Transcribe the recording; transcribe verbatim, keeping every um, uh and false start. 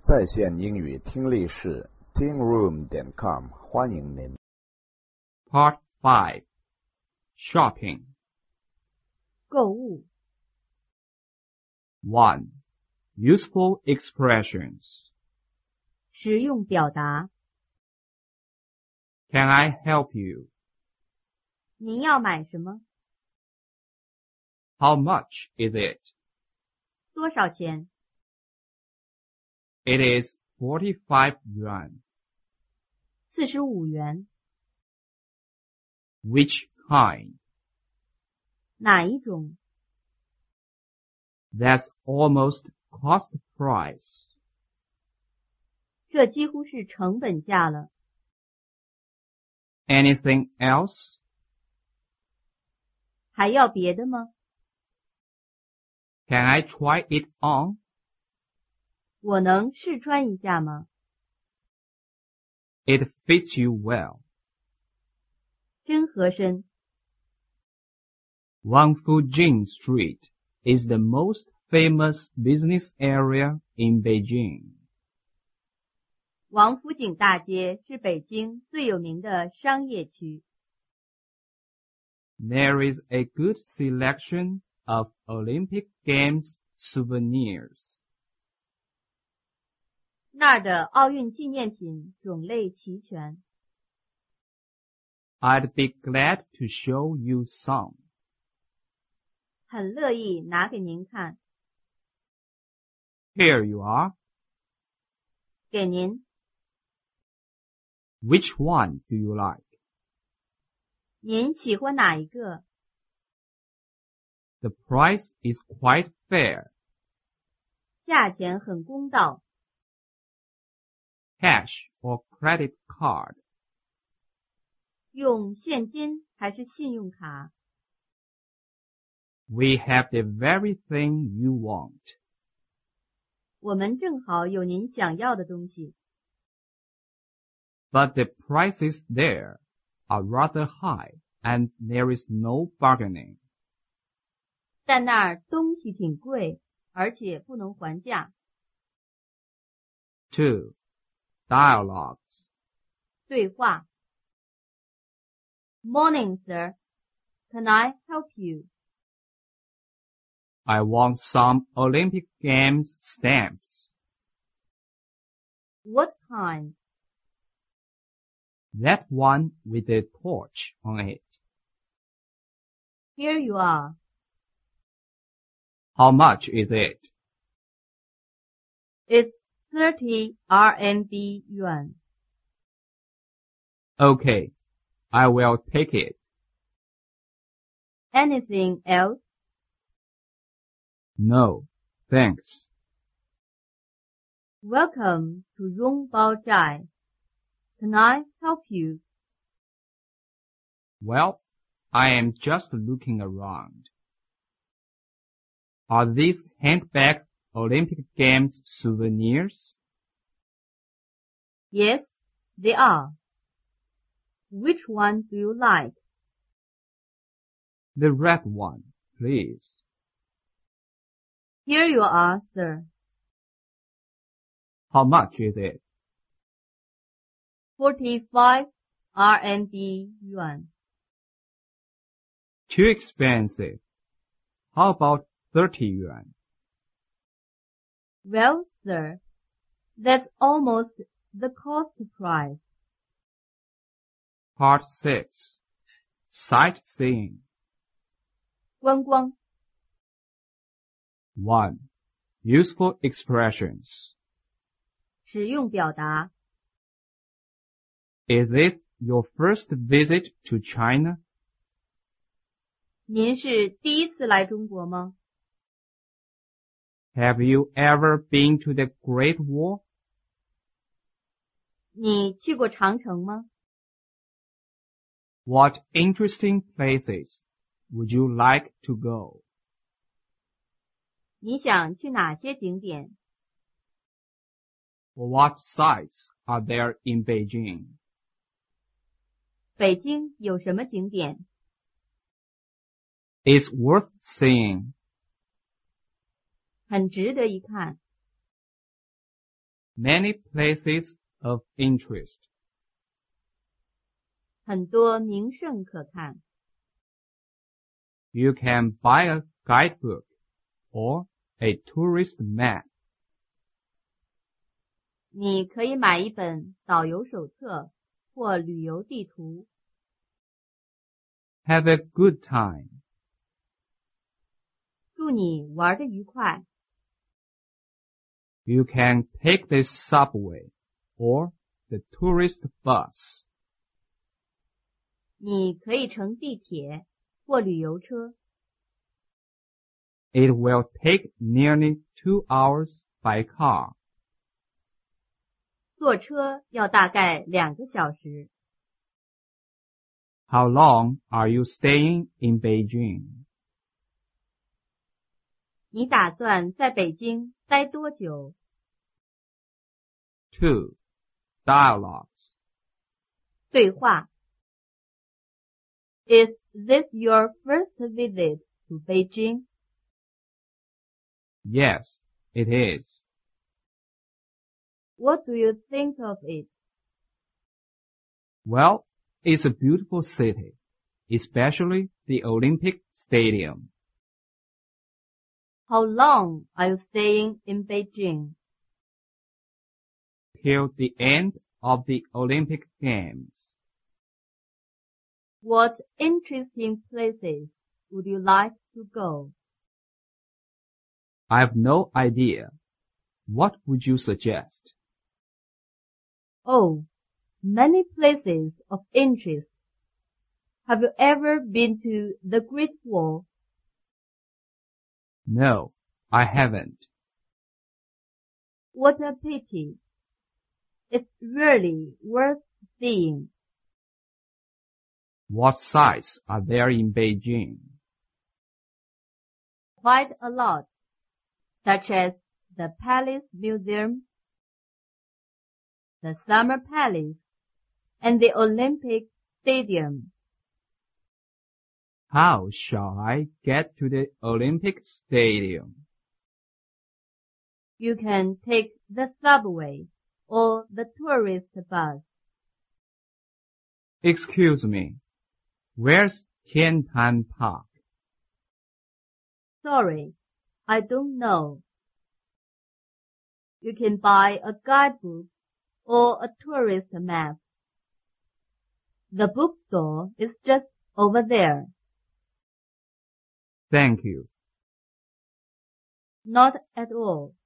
在线英语听力室 ting room 点 com 欢迎您。 Part five. Shopping. 购物 one. Useful expressions. 实用表达 Can I help you? 您要买什么？ How much is it? 多少钱？ It is forty-five yuan. 四十五元。 Which kind? 哪一种？ That's almost cost price. 这几乎是成本价了。 Anything else? 还要别的吗？ Can I try it on? 我能试穿一下吗？ It fits you well. 真合身。 Wangfujing Street is the most famous business area in Beijing. 王府井大街是北京最有名的商业区。 There is a good selection of Olympic Games souvenirs. 那儿的奥运纪念品种类齐全。 I'd be glad to show you some. 很乐意拿给您看。 Here you are. 给您。 Which one do you like? 您喜欢哪一个？ The price is quite fair. 价钱很公道。 Cash or credit card? 用现金还是信用卡？ We have the very thing you want. 我们正好有您想要的东西。 But the prices there are rather high and there is no bargaining. 但那儿东西挺贵，而且不能还价。 two. Dialogues. 对话 Morning, sir. Can I help you? I want some Olympic Games stamps. What kind? That one with a torch on it. Here you are. How much is it? It's thirty R M B yuan. Okay, I will take it. Anything else? No, thanks. Welcome to Rongbao Zhai. Can I help you? Well, I am just looking around. Are these handbags Olympic Games souvenirs? Yes, they are. Which one do you like? The red one, please. Here you are, sir. How much is it? Forty-five R M B yuan. Too expensive. How about thirty yuan? Well, sir, that's almost the cost price. Part six. Sightseeing. 观光 one. Useful expressions. 实用表达 Is it your first visit to China? 您是第一次来中国吗？ Have you ever been to the Great Wall? 你去过长城吗？ What interesting places would you like to go? 你想去哪些景点？ What sites are there in Beijing? 北京有什么景点？ It's worth seeing. 很值得一看。 many places of interest. 很多名胜可看。 You can buy a guidebook or a tourist map. 你可以买一本导游手册或旅游地图。 Have a good time. 祝你玩得愉快。 You can take the subway or the tourist bus. 你可以乘地铁或旅游车。 It will take nearly two hours by car. 坐车要大概两个小时。 How long are you staying in Beijing? 你打算在北京待多久？ two. Dialogues. 对话。Is this your first visit to Beijing? Yes, it is. What do you think of it? Well, it's a beautiful city, especially the Olympic Stadium. How long are you staying in Beijing? Till the end of the Olympic Games. What interesting places would you like to go? I have no idea. What would you suggest? Oh, many places of interest. Have you ever been to the Great Wall? No, I haven't. What a pity. It's really worth seeing. What sights are there in Beijing? Quite a lot, such as the Palace Museum, the Summer Palace, and the Olympic Stadium. How shall I get to the Olympic Stadium? You can take the subway or the tourist bus. Excuse me, where's Tiantan Park? Sorry, I don't know. You can buy a guidebook or a tourist map. The bookstore is just over there. Thank you. Not at all.